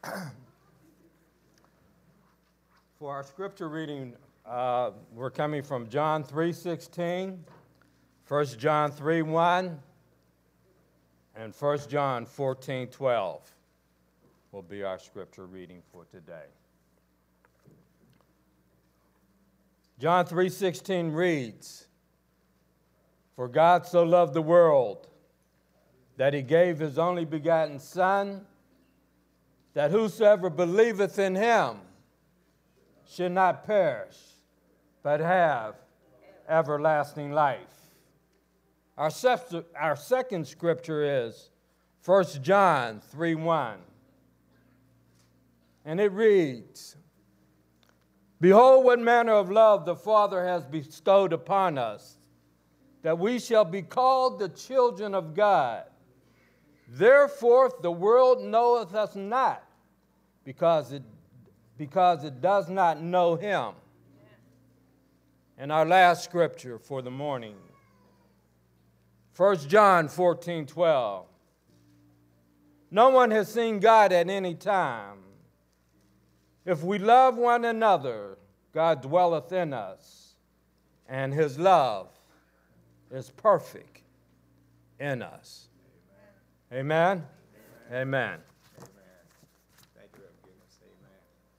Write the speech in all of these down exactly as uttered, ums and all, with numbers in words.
For our scripture reading, uh, we're coming from John three sixteen, First John three one, and First John fourteen twelve will be our scripture reading for today. John three sixteen reads, "For God so loved the world that he gave his only begotten Son, that whosoever believeth in him should not perish, but have everlasting life." Our, sef- our second scripture is First John three one. And it reads, "Behold, what manner of love the Father has bestowed upon us, that we shall be called the children of God. Therefore the world knoweth us not, because it, because it does not know him." And our last scripture for the morning, First John fourteen twelve. "No one has seen God at any time. If we love one another, God dwelleth in us, and his love is perfect in us." Amen? Amen. Amen. Amen. Thank you, Amos. Amen.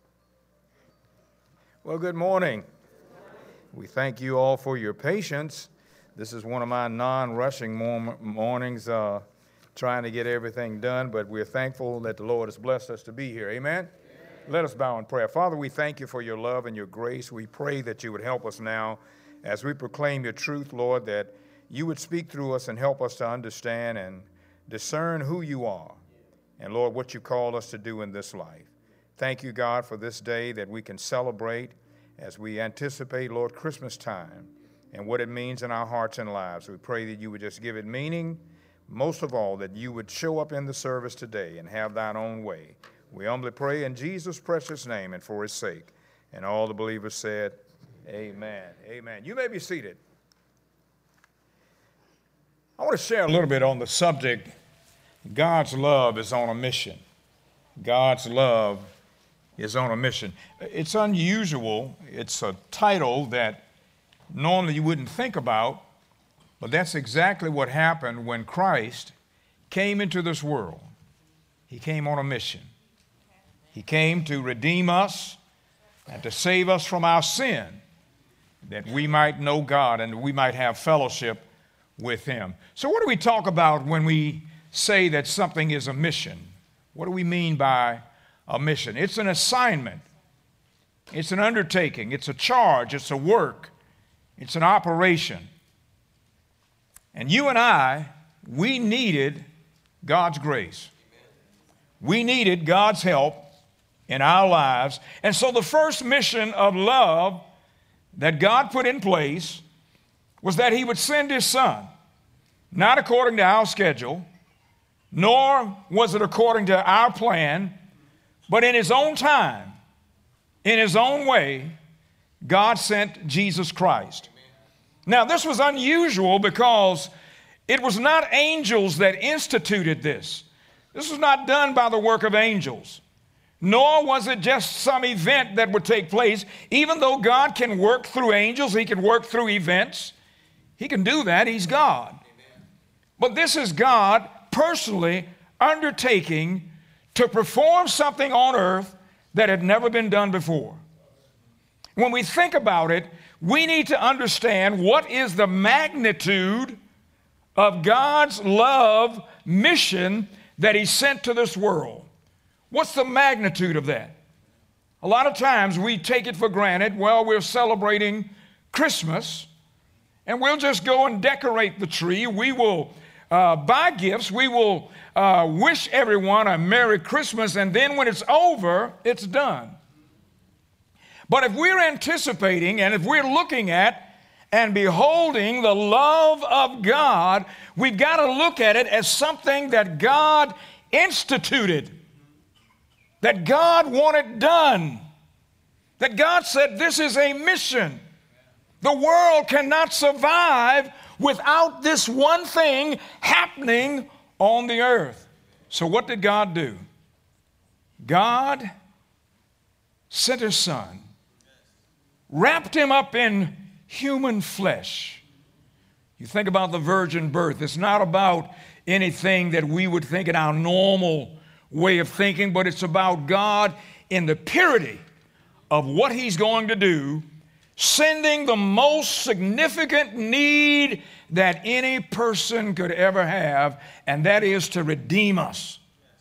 Well, good morning. We thank you all for your patience. This is one of my non-rushing mor- mornings, uh, trying to get everything done, but we're thankful that the Lord has blessed us to be here. Amen? Amen. Let us bow in prayer. Father, we thank you for your love and your grace. We pray that you would help us now as we proclaim your truth, Lord, that you would speak through us and help us to understand and discern who you are, and Lord, what you called us to do in this life. Thank you, God, for this day that we can celebrate as we anticipate, Lord, Christmas time and what it means in our hearts and lives. We pray that you would just give it meaning, most of all, that you would show up in the service today and have thine own way. We humbly pray in Jesus' precious name and for his sake. And all the believers said, amen. Amen. You may be seated. I want to share a little bit on the subject, God's love is on a mission. God's love is on a mission. It's unusual. It's a title that normally you wouldn't think about, but that's exactly what happened when Christ came into this world. He came on a mission. He came to redeem us and to save us from our sin, that we might know God and we might have fellowship with him. So what do we talk about when we say that something is a mission? What do we mean by a mission? It's an assignment. It's an undertaking. It's a charge. It's a work. It's an operation. And you and I, we needed God's grace. We needed God's help in our lives. And so the first mission of love that God put in place was that he would send his Son, not according to our schedule, nor was it according to our plan, but in his own time, in his own way, God sent Jesus Christ. Now, this was unusual because it was not angels that instituted this. This was not done by the work of angels, nor was it just some event that would take place. Even though God can work through angels, he can work through events. He can do that. He's God. Amen. But this is God personally undertaking to perform something on earth that had never been done before. When we think about it, we need to understand what is the magnitude of God's love mission that he sent to this world. What's the magnitude of that? A lot of times we take it for granted. Well, we're celebrating Christmas, and we'll just go and decorate the tree. We will uh, buy gifts. We will uh, wish everyone a Merry Christmas, and then when it's over, it's done. But if we're anticipating and if we're looking at and beholding the love of God, we've got to look at it as something that God instituted, that God wanted done, that God said this is a mission. The world cannot survive without this one thing happening on the earth. So what did God do? God sent his son, wrapped him up in human flesh. You think about the virgin birth. It's not about anything that we would think in our normal way of thinking, but it's about God in the purity of what he's going to do, sending the most significant need that any person could ever have, and that is to redeem us.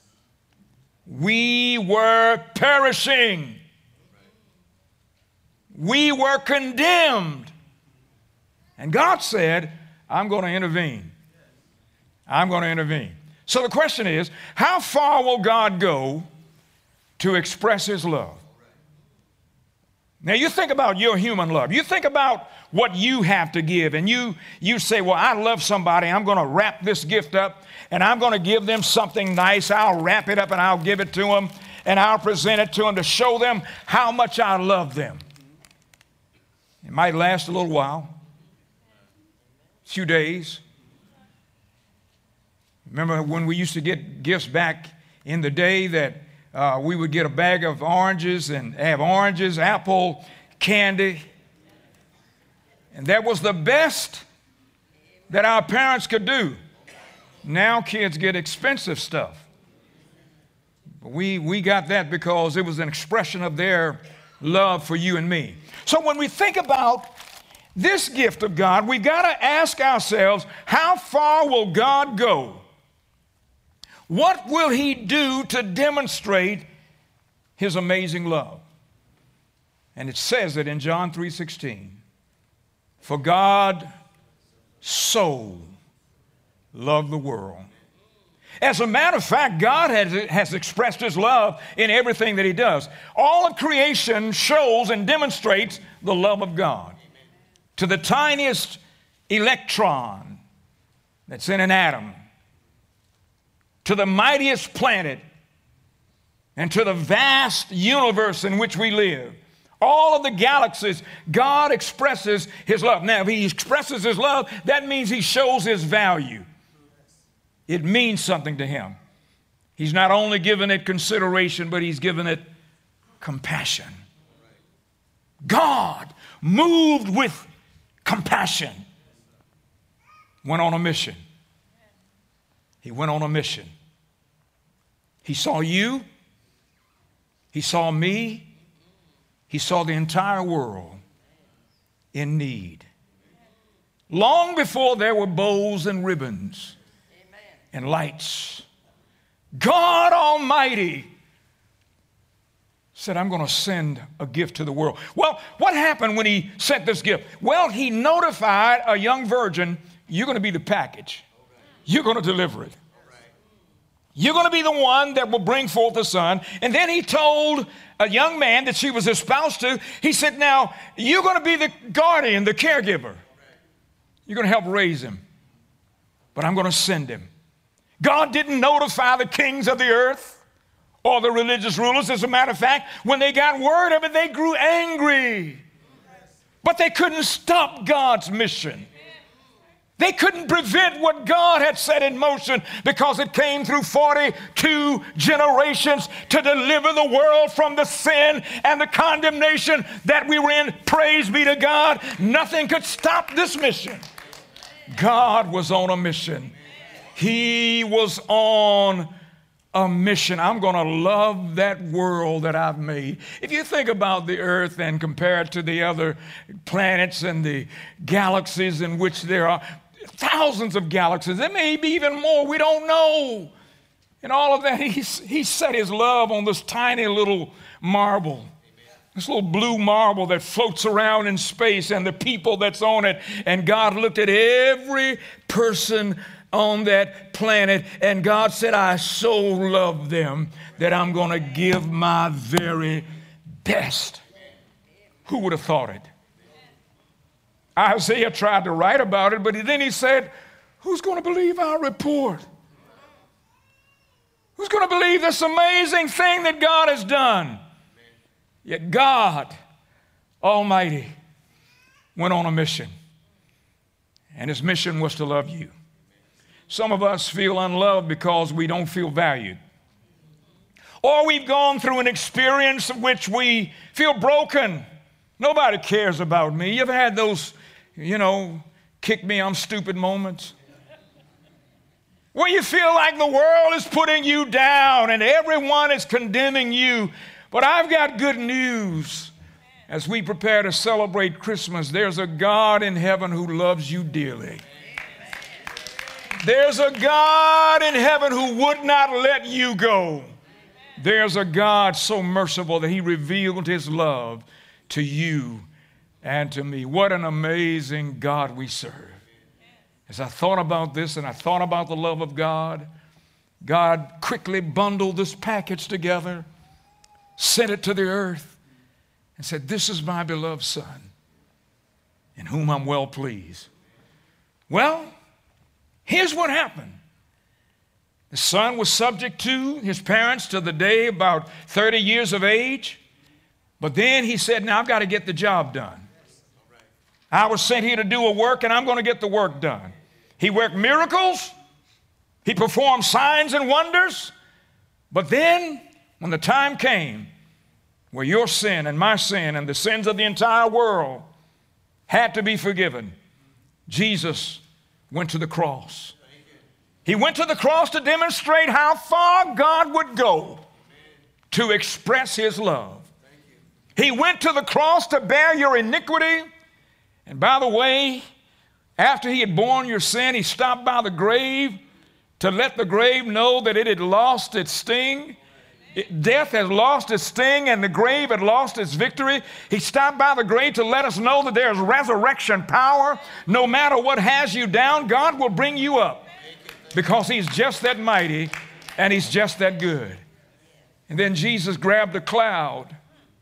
We were perishing. We were condemned. And God said, I'm going to intervene. I'm going to intervene. So the question is, how far will God go to express his love? Now you think about your human love. You think about what you have to give, and you, you say, well, I love somebody. I'm going to wrap this gift up, and I'm going to give them something nice. I'll wrap it up, and I'll give it to them, and I'll present it to them to show them how much I love them. It might last a little while, a few days. Remember when we used to get gifts back in the day that uh, we would get a bag of oranges and have oranges, apple, candy. And that was the best that our parents could do. Now kids get expensive stuff. But we, we got that because it was an expression of their love for you and me. So when we think about this gift of God, we got to ask ourselves, how far will God go? What will he do to demonstrate his amazing love? And it says it in John three sixteen. For God so loved the world. As a matter of fact, God has, has expressed his love in everything that he does. All of creation shows and demonstrates the love of God. Amen. To the tiniest electron that's in an atom, to the mightiest planet, and to the vast universe in which we live, all of the galaxies, God expresses his love. Now, if he expresses his love, that means he shows his value. It means something to him. He's not only given it consideration, but he's given it compassion. God, moved with compassion, went on a mission. He went on a mission. He saw you. He saw me. He saw the entire world in need. Long before there were bows and ribbons and lights, God Almighty said, I'm going to send a gift to the world. Well, what happened when he sent this gift? Well, he notified a young virgin, you're going to be the package. You're going to deliver it. You're going to be the one that will bring forth the son. And then he told a young man that she was espoused to, he said, now, you're going to be the guardian, the caregiver. You're going to help raise him. But I'm going to send him. God didn't notify the kings of the earth or the religious rulers. As a matter of fact, when they got word of it, they grew angry. But they couldn't stop God's mission. They couldn't prevent what God had set in motion because it came through forty-two generations to deliver the world from the sin and the condemnation that we were in. Praise be to God. Nothing could stop this mission. God was on a mission. He was on a mission. I'm going to love that world that I've made. If you think about the earth and compare it to the other planets and the galaxies in which there are thousands of galaxies, there may be even more, we don't know. And all of that, he's, he set his love on this tiny little marble. Amen. This little blue marble that floats around in space and the people that's on it. And God looked at every person on that planet, and God said, I so love them that I'm going to give my very best. Who would have thought it? Isaiah tried to write about it, but then he said, who's going to believe our report? Who's going to believe this amazing thing that God has done? Yet God Almighty went on a mission, and his mission was to love you. Some of us feel unloved because we don't feel valued. or we've gone through an experience in which we feel broken. Nobody cares about me. You ever had those, you know, kick me, I'm stupid moments? Where you feel like the world is putting you down and everyone is condemning you. But I've got good news. As we prepare to celebrate Christmas, there's a God in heaven who loves you dearly. There's a God in heaven who would not let you go. There's a God so merciful that he revealed his love to you and to me. What an amazing God we serve. As I thought about this and I thought about the love of God, God quickly bundled this package together, sent it to the earth, and said, this is my beloved Son, in whom I'm well pleased. Well, here's what happened. The son was subject to his parents to the day about thirty years of age. But then he said, now I've got to get the job done. I was sent here to do a work, and I'm going to get the work done. He worked miracles. He performed signs and wonders. But then, when the time came where your sin and my sin and the sins of the entire world had to be forgiven, Jesus went to the cross. He went to the cross to demonstrate how far God would go to express his love. He went to the cross to bear your iniquity. And by the way, after he had borne your sin, he stopped by the grave to let the grave know that it had lost its sting. It, death has lost its sting and the grave had lost its victory. He stopped by the grave to let us know that there's resurrection power. No matter what has you down, God will bring you up because he's just that mighty and he's just that good. And then Jesus grabbed a cloud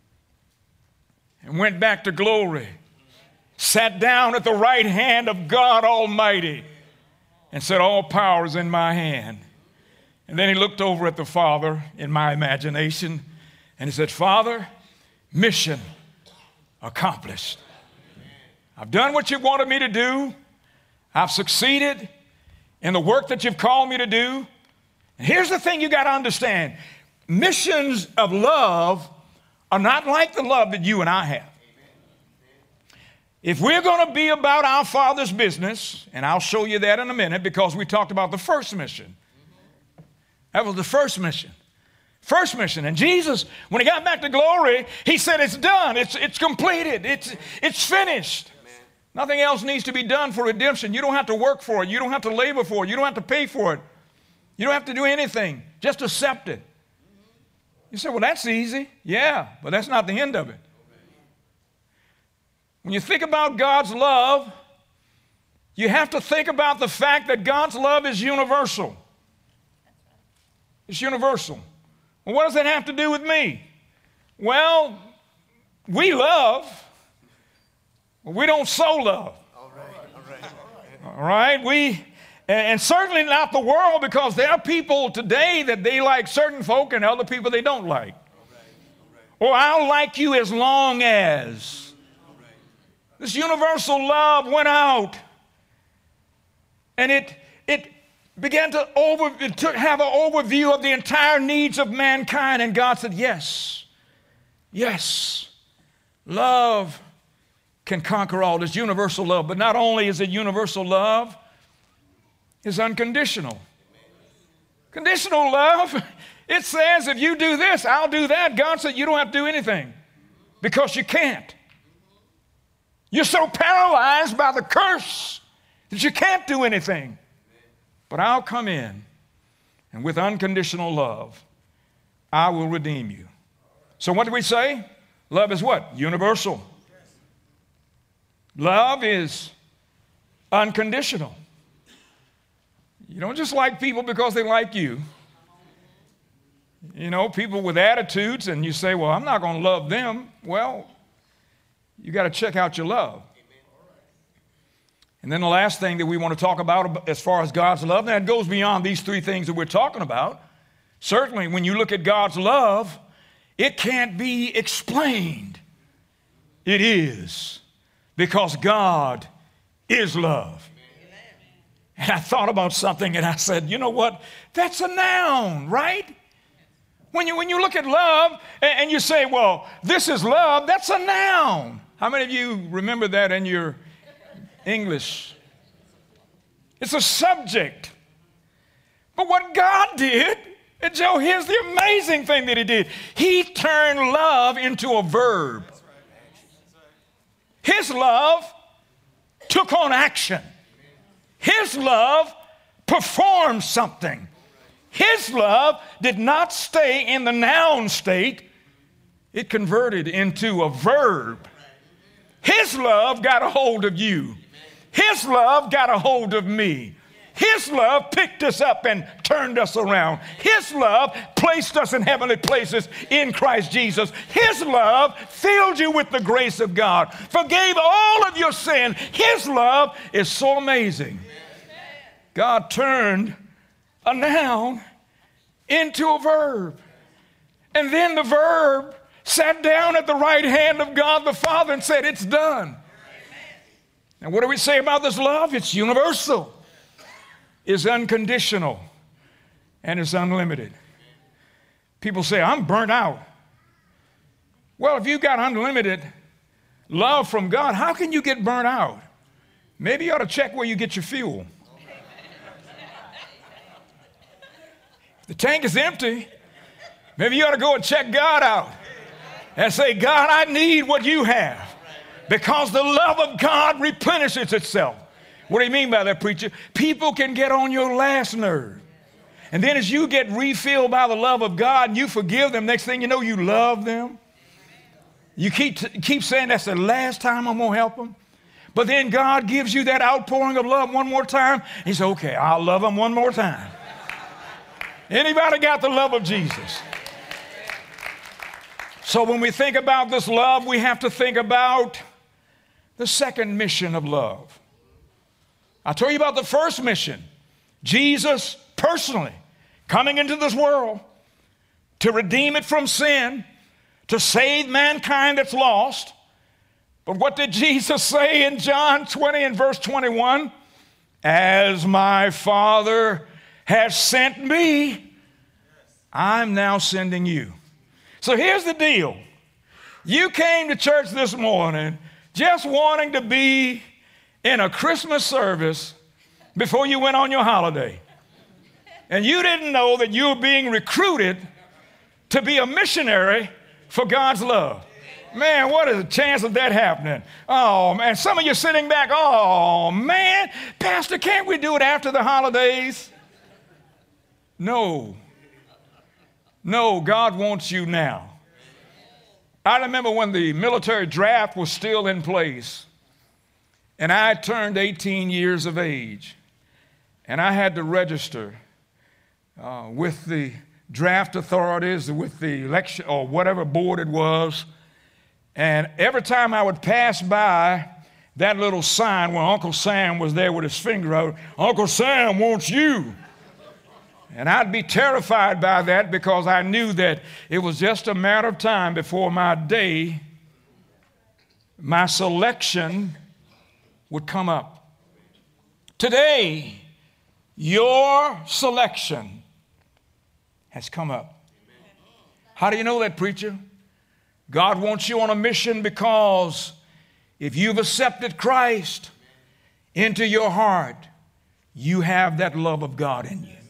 and went back to glory, sat down at the right hand of God Almighty and said, all power is in my hand. And then he looked over at the Father in my imagination and he said, Father, mission accomplished. I've done what you wanted me to do. I've succeeded in the work that you've called me to do. And here's the thing you got to understand. Missions of love are not like the love that you and I have. If we're going to be about our Father's business, and I'll show you that in a minute because we talked about the first mission. That was the first mission. First mission. And Jesus, when he got back to glory, he said, it's done. It's, it's completed. It's, it's finished. Amen. Nothing else needs to be done for redemption. You don't have to work for it. You don't have to labor for it. You don't have to pay for it. You don't have to do anything. Just accept it. You say, well, that's easy. Yeah, but that's not the end of it. When you think about God's love, you have to think about the fact that God's love is universal. It's universal. Well, what does that have to do with me? Well, we love, but we don't so love. All right, all right. All right, we, and certainly not the world, because there are people today that they like certain folk and other people they don't like. All right, all right. Or I'll like you as long as. All right. This universal love went out, and it it. began to over, to have an overview of the entire needs of mankind. And God said, yes, yes, love can conquer all. This universal love. But not only is it universal love, it's unconditional. Conditional love, it says if you do this, I'll do that. God said you don't have to do anything because you can't. You're so paralyzed by the curse that you can't do anything. But I'll come in, and with unconditional love, I will redeem you. So what do we say? Love is what? Universal. Love is unconditional. You don't just like people because they like you. You know, people with attitudes, and you say, well, I'm not going to love them. Well, you got to check out your love. And then the last thing that we want to talk about as far as God's love, and that goes beyond these three things that we're talking about. Certainly, when you look at God's love, it can't be explained. It is, because God is love. And I thought about something and I said, you know what? That's a noun, right? When you, when you look at love and, and you say, well, this is love, that's a noun. How many of you remember that in your English? It's a subject. But what God did, and Joe, here's the amazing thing that he did. He turned love into a verb. His love took on action. His love performed something. His love did not stay in the noun state. It converted into a verb. His love got a hold of you. His love got a hold of me. His love picked us up and turned us around. His love placed us in heavenly places in Christ Jesus. His love filled you with the grace of God, forgave all of your sin. His love is so amazing. God turned a noun into a verb. And then the verb sat down at the right hand of God the Father and said, it's done. And what do we say about this love? It's universal, it's unconditional, and it's unlimited. People say, I'm burnt out. Well, if you got unlimited love from God, how can you get burnt out? Maybe you ought to check where you get your fuel. The tank is empty. Maybe you ought to go and check God out and say, God, I need what you have, because the love of God replenishes itself. What do you mean by that, preacher? People can get on your last nerve. And then as you get refilled by the love of God and you forgive them, next thing you know, you love them. You keep, keep saying that's the last time I'm going to help them. But then God gives you that outpouring of love one more time. He says, okay, I'll love them one more time. Anybody got the love of Jesus? So when we think about this love, we have to think about the second mission of love. I told you about the first mission. Jesus personally coming into this world to redeem it from sin, to save mankind that's lost. But what did Jesus say in John twenty and verse twenty-one? As my Father has sent me, I'm now sending you. So here's the deal. You came to church this morning just wanting to be in a Christmas service before you went on your holiday. And you didn't know that you were being recruited to be a missionary for God's love. Man, what is the chance of that happening? Oh, man, some of you sitting back, oh, man, Pastor, can't we do it after the holidays? No. No, God wants you now. I remember when the military draft was still in place, and I turned eighteen years of age, and I had to register uh, with the draft authorities, with the election or whatever board it was. And every time I would pass by that little sign where Uncle Sam was there with his finger out, Uncle Sam wants you. And I'd be terrified by that, because I knew that it was just a matter of time before my day, my selection would come up. Today, your selection has come up. How do you know that, preacher? God wants you on a mission, because if you've accepted Christ into your heart, you have that love of God in you.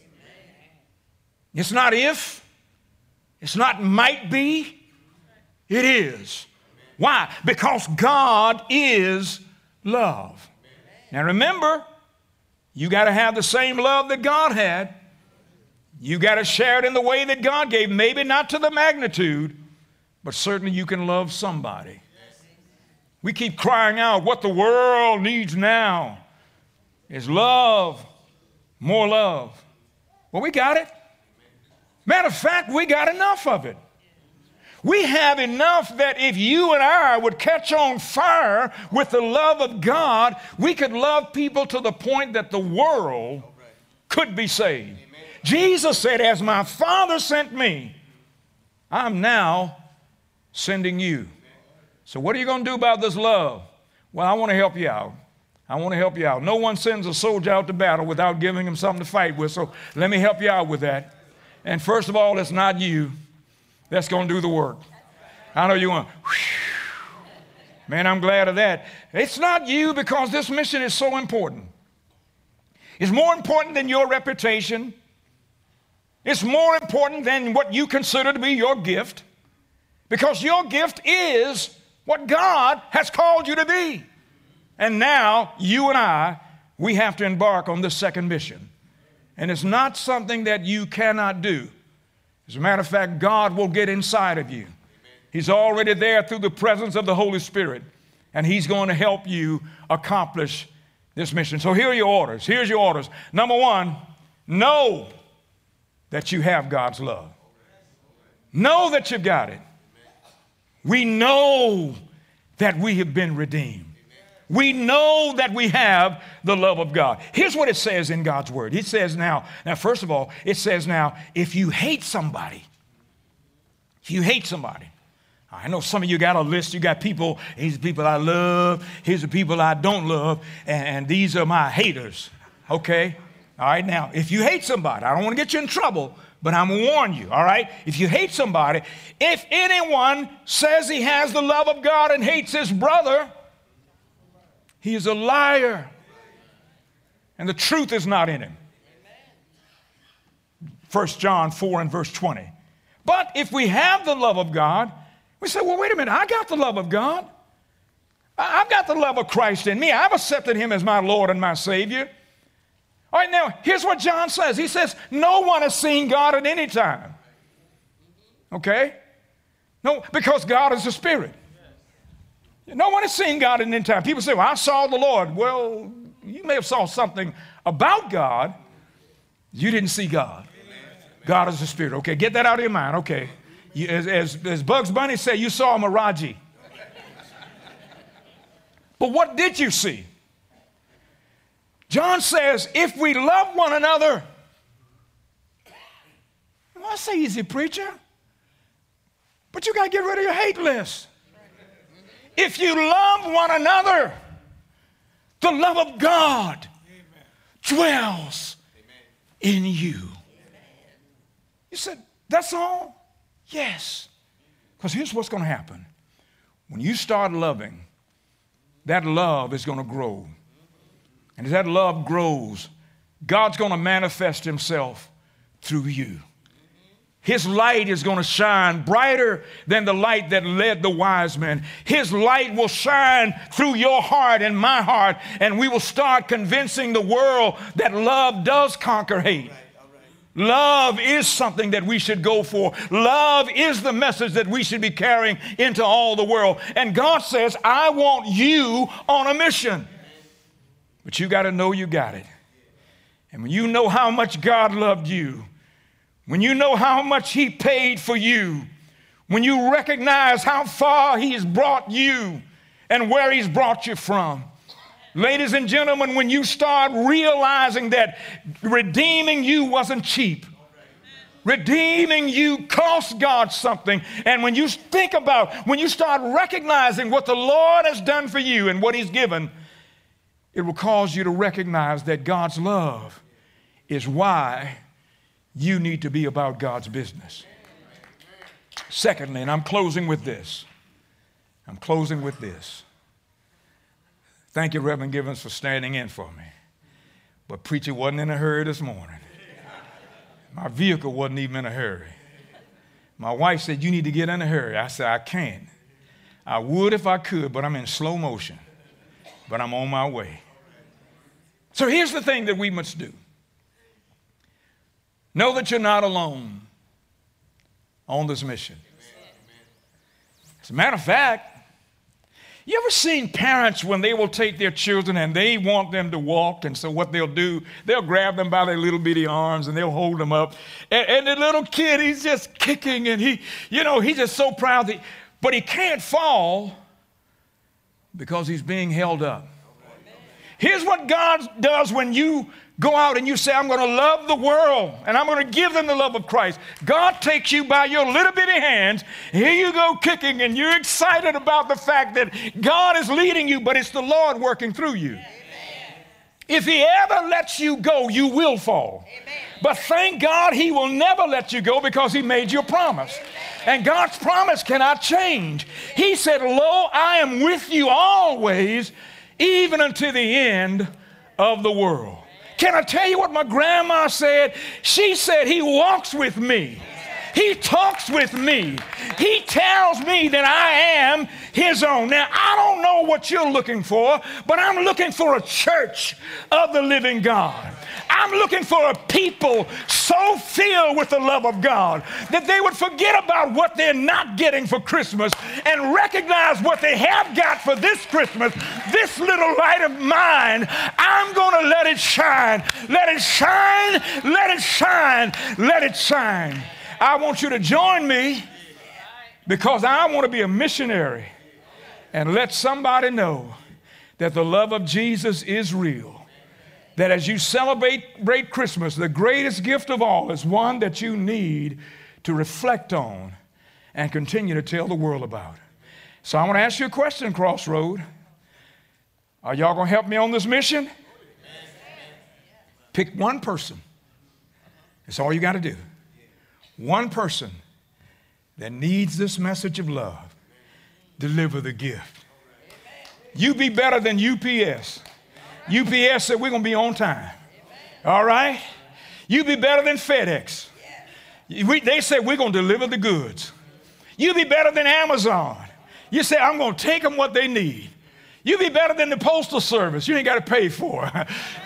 It's not if, it's not might be, it is. Why? Because God is love. Now remember, you got to have the same love that God had. You got to share it in the way that God gave, maybe not to the magnitude, but certainly you can love somebody. We keep crying out, what the world needs now is love, more love. Well, we got it. Matter of fact, we got enough of it. We have enough that if you and I would catch on fire with the love of God, we could love people to the point that the world could be saved. Jesus said, as my Father sent me, I'm now sending you. So what are you going to do about this love? Well, I want to help you out. I want to help you out. No one sends a soldier out to battle without giving him something to fight with, so let me help you out with that. And first of all, it's not you, that's going to do the work. I know you want, man, I'm glad of that. It's not you, because this mission is so important. It's more important than your reputation. It's more important than what you consider to be your gift, because your gift is what God has called you to be. And now you and I, we have to embark on this second mission. And it's not something that you cannot do. As a matter of fact, God will get inside of you. He's already there through the presence of the Holy Spirit, and He's going to help you accomplish this mission. So here are your orders. Here's your orders. Number one, know that you have God's love. Know that you've got it. We know that we have been redeemed. We know that we have the love of God. Here's what it says in God's word. It says now, now first of all, it says now, if you hate somebody, if you hate somebody, I know some of you got a list. You got people, these are people I love, here's the people I don't love, and, and these are my haters, okay? All right, now, if you hate somebody, I don't want to get you in trouble, but I'm going to warn you, all right? If you hate somebody, if anyone says he has the love of God and hates his brother, he is a liar, and the truth is not in him. First John four and verse twenty. But if we have the love of God, we say, well, wait a minute, I got the love of God. I've got the love of Christ in me. I've accepted Him as my Lord and my Savior. All right, now, here's what John says. He says, no one has seen God at any time. Okay? No, because God is a spirit. No one has seen God at any time. People say, well, I saw the Lord. Well, you may have saw something about God. You didn't see God. God is a spirit. Okay, get that out of your mind. Okay. You, as, as, as Bugs Bunny said, you saw Miraji. But what did you see? John says, if we love one another, well, that's easy, preacher. But you got to get rid of your hate list. If you love one another, the love of God dwells in you. You said, that's all? Yes. Because here's what's going to happen. When you start loving, that love is going to grow. And as that love grows, God's going to manifest Himself through you. His light is going to shine brighter than the light that led the wise men. His light will shine through your heart and my heart, and we will start convincing the world that love does conquer hate. Love is something that we should go for. Love is the message that we should be carrying into all the world. And God says, I want you on a mission. But you got to know you got it. And when you know how much God loved you, when you know how much He paid for you, when you recognize how far He has brought you and where He's brought you from, ladies and gentlemen, when you start realizing that redeeming you wasn't cheap, redeeming you cost God something, and when you think about, when you start recognizing what the Lord has done for you and what He's given, it will cause you to recognize that God's love is why you need to be about God's business. Secondly, and I'm closing with this. I'm closing with this. Thank you, Reverend Givens, for standing in for me. But preacher wasn't in a hurry this morning. My vehicle wasn't even in a hurry. My wife said, you need to get in a hurry. I said, I can't. I would if I could, but I'm in slow motion. But I'm on my way. So here's the thing that we must do. Know that you're not alone on this mission. As a matter of fact, you ever seen parents when they will take their children and they want them to walk, and so what they'll do, they'll grab them by their little bitty arms and they'll hold them up. And, and the little kid, he's just kicking and he, you know, he's just so proud that, but he can't fall because he's being held up. Here's what God does when you go out and you say, I'm going to love the world and I'm going to give them the love of Christ. God takes you by your little bitty hands. Here you go kicking, and you're excited about the fact that God is leading you, but it's the Lord working through you. Amen. If He ever lets you go, you will fall. Amen. But thank God He will never let you go because He made you a promise. Amen. And God's promise cannot change. He said, lo, I am with you always, even unto the end of the world. Can I tell you what my grandma said? She said, he walks with me. He talks with me. He tells me that I am his own. Now, I don't know what you're looking for, but I'm looking for a church of the living God. I'm looking for a people so filled with the love of God that they would forget about what they're not getting for Christmas and recognize what they have got for this Christmas. This little light of mine, I'm going to let it shine. Let it shine. Let it shine. Let it shine. I want you to join me because I want to be a missionary and let somebody know that the love of Jesus is real. That as you celebrate great Christmas, the greatest gift of all is one that you need to reflect on and continue to tell the world about. So I want to ask you a question, Crossroad. Are y'all going to help me on this mission? Pick one person. That's all you got to do. One person that needs this message of love, deliver the gift. You be better than U P S. U P S said we're going to be on time. All right? You be better than FedEx. We, they said we're going to deliver the goods. You be better than Amazon. You say I'm going to take them what they need. You be better than the Postal Service. You ain't got to pay for it.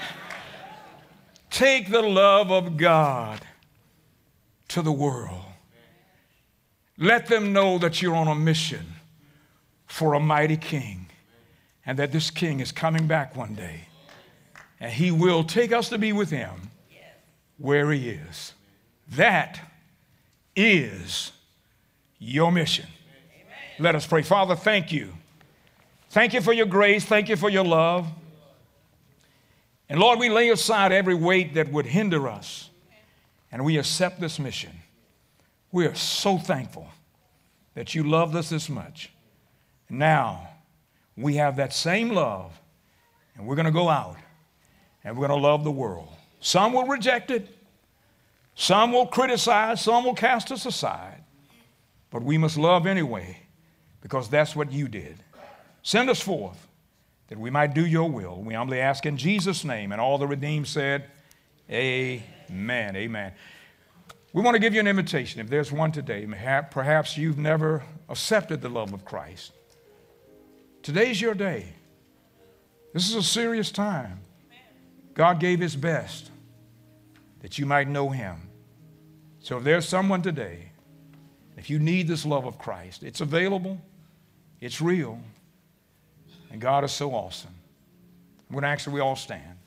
Take the love of God to the world. Let them know that you're on a mission for a mighty king and that this king is coming back one day and he will take us to be with him where he is. That is your mission. Let us pray. Father, thank you. Thank you for your grace. Thank you for your love. And Lord, we lay aside every weight that would hinder us. And we accept this mission. We are so thankful that you loved us this much. Now, we have that same love, and we're going to go out, and we're going to love the world. Some will reject it. Some will criticize. Some will cast us aside. But we must love anyway, because that's what you did. Send us forth that we might do your will. We humbly ask in Jesus' name. And all the redeemed said, amen, amen. We want to give you an invitation. If there's one today, perhaps you've never accepted the love of Christ. Today's your day. This is a serious time. God gave his best that you might know him. So if there's someone today, if you need this love of Christ, it's available, it's real, and God is so awesome. I'm going to ask that we all stand.